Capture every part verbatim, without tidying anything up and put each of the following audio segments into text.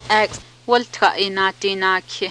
Ex Waltra inatinaki.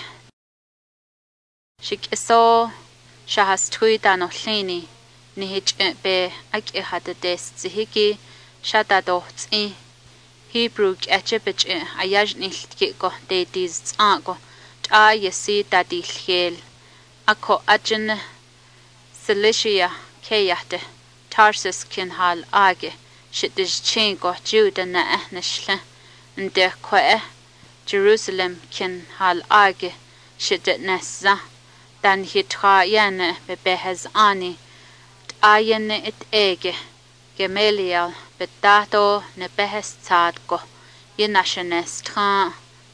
Shik eso shahas tuida no hlini ni hich be ak ihata des zihiki shata dohtsi Hebrew kachepech ayaj niltiko de diz anko ta yesi tadi hel ako ajin Cilicia keyahte Tarsus kin hal age shitish chingo juda na ehnishle nde kwe Jerusalem kin hal age shitit nessa dan hitra yane bebehez ani ayene it ege Gamaliel betato ne behes tsadko yenashenestra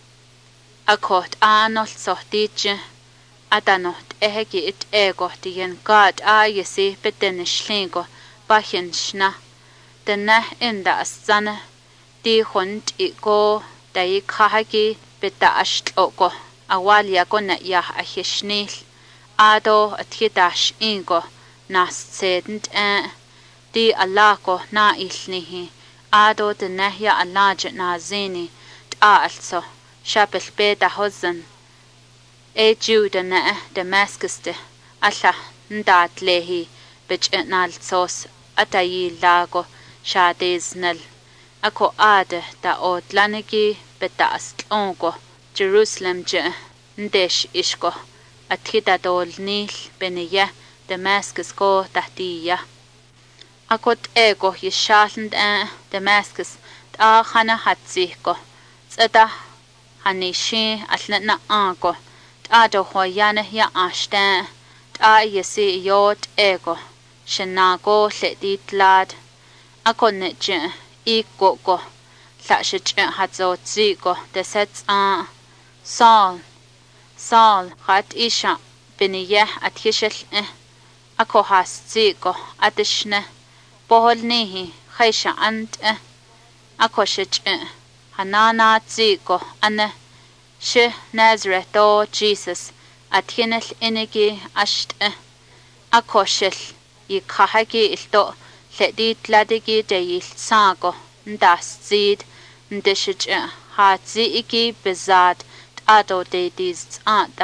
akot anol sohtije atanot ehegi it ego dien god ayesi betenishlingo bahin shna dena inda asana di hund iko dai khahagi beta ashtloko awalia kona ya ahishnil ado athidash ingo nas sedent eh di alako na ilnihi ado de nahya alaj na zini ta also shapel beta hozen e juda na Damascus de alla ndat lehi bich nal sos atayi lago shadesnal ako ade da otlaniki beta astlongo Jerusalem je ndesh ishko athida dol nil beniya Damascus ko tahtiya akot ego yishalnd eh Damascus ta khana hatsi ko tsada hanishi alna anko ta do hoyane ya ashta ta yesi yot ego shenago ledit lad akon je iko ko lashet hatzo tsiko desets a Saul Saul hat isha beniya athishel eh ako has tsiko atishne Boholnihi khaysha ant eh akoshich eh hanana tsiko ane she Nazareth o Jesus athinel inigi asht eh akoshel yikhahagi ilto ledit ladigi deyil sago ndas zid ndishich eh hatzi iki bezad ado de diz anta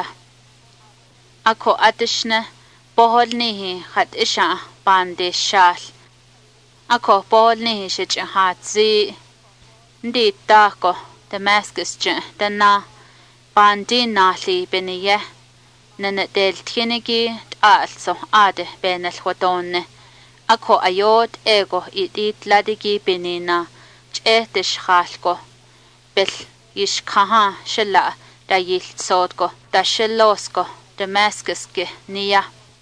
ako atishne boholnihi khat isha bande shal ako bolnihi shich hatzi ndi tako Damascus je dana bandi nali beniye nana del thinigi also ade benel hodonne ako ayot ego idit ladigi benina chetish khalko bel yishkaha shilla da yiltsodko da shillosko Damascus ke niya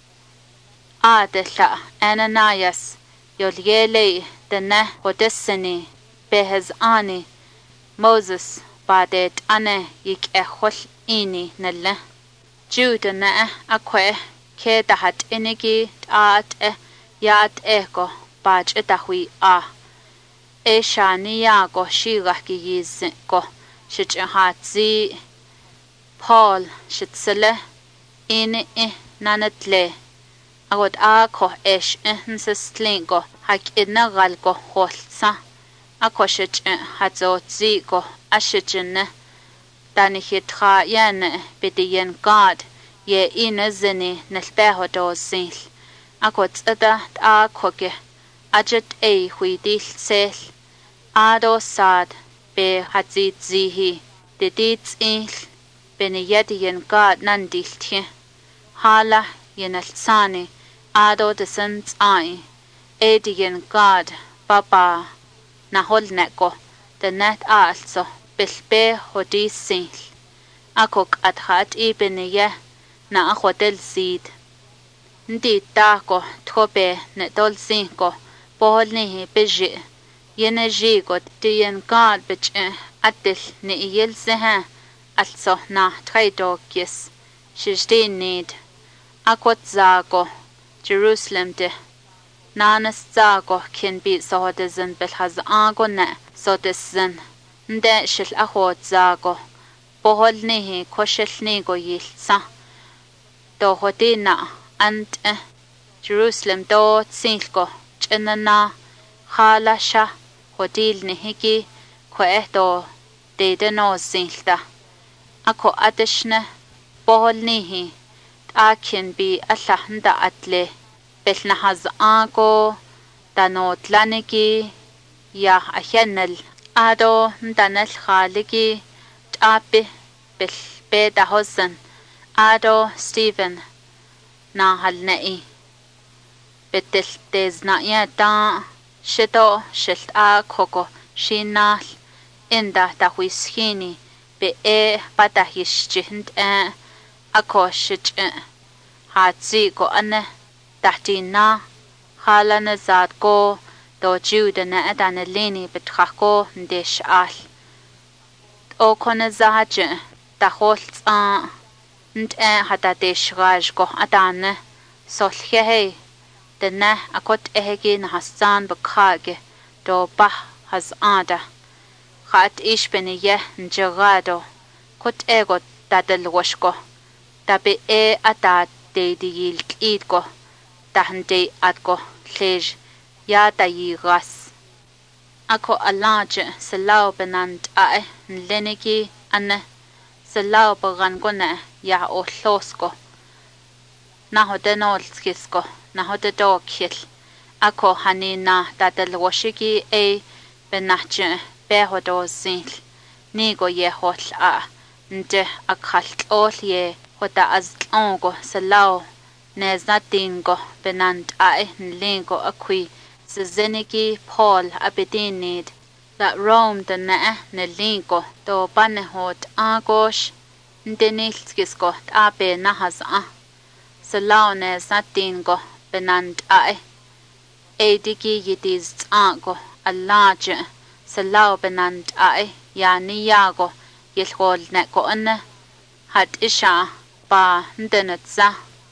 ade la Ananias yolyele dana hodessani behez ani Moses badet ane yik ehol ini nalla Juda na akwe ke dahat inigi at e yat eko baj etahui a e shani yago shiga ki yiz ko shich hatzi Paul shitsele ini e nanatle agod a ko esh ensestlingo hak idna galgo holsa akoshich hazo zigo ashichin dani hitra yan bidiyen god ye inazini nalbeho dozil akot ada a koke ajet e huidil sel ado sad be hazit zihi didit il beniyadiyen god nandiltye hala yenalsani ado desens ai ediyen god baba nahol neko the net also bilbe hodisil akok adhat ibeniye na hotel sid ndi tako thobe ne dol cinco bolni beje yene jigo tien god bich atil ne yelseha also na traidokis shishtin need akot zago Jerusalem de nanas zago kin bi sohodezen belhaz ago ne sodezen nde shil ahot zago boholnihi koshelnigo yilsa do hodina ant eh Jerusalem do tsilko chenana halasha hodil nihiki kwe do deida no zinlta. Ako adishne bohol nihi akin bi allahanda atle belnahaz ako danotlaniki ya ahenel ado ndanel khaliki tapi bel beda hosen ado Stephen na halnei betel tezna ya ta shito shilt a koko shinal inda tahuishini be e patahishchind e ako shich hatsi ko ane tahtina halana zat ko do juda na adana leni betrako ndesh al o kone zahaje taholts a nt e hata desh raj ko adane solhe denne akot ehegi na hassan bekhage do bah has ada khat ish beni ye njagado kot ego dadel washko tabe e ata de digil idko tahante atko lej ya tayigas ako alaje salaw benant ae leneki anne salaw bagan kone ya o losko na hodenol skisko na hode dokil ako hanina dadel washiki e benachje behodo zinl nigo ye hol a nte akhalt ol ye hoda aztlongo salaw neznatingo benant ae nlingo akui Zeniki Paul abedinid that Rome the na nelingo do banehot agosh ndenilskisko abe nahasa salaune satingo benant ae ediki yidiz ago alaje salaw benant ae yani yago yelhol neko ane hat isha ba ndenetza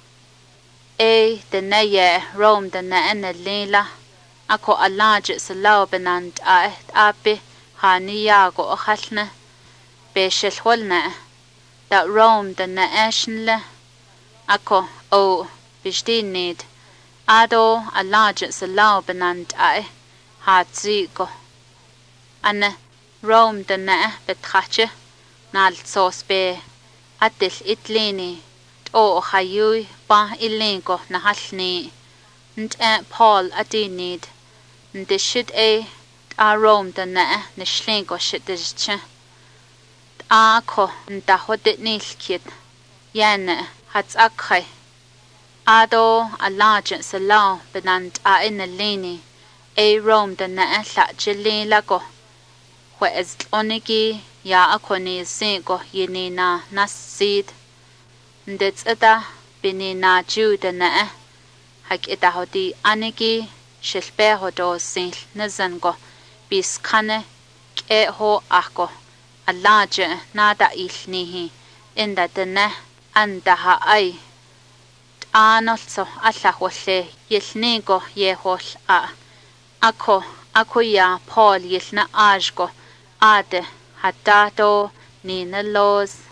e the naye Rome the na nelila ako alaje salaw benant ae abe hani yago akhalne be shelholne that Rome the na ashnle ako o bishdinid ado alaje salaw benant ae hatzigo ane Rome the na bethache nal sos be atil itlini o hayui ba ilingo na halni nt Paul adinid nde shit e a Rome the na nishlingo shit dishche a ko nda hodit nilkid yan hats akhay ado alaje salaw benant a inelini e Rome the na la jilin lago hwe ez onigi ya akoni zingo yinina nasid ndets ata binina juda na hak ita hodi anigi shilpe hodo zinl nazango bis kane ke ho ako alaje nada ilnihi inda dene anda ha ay anolso allahwole yelnigo yehol a ako ako ya Paul yelna ajgo ade hatato nina los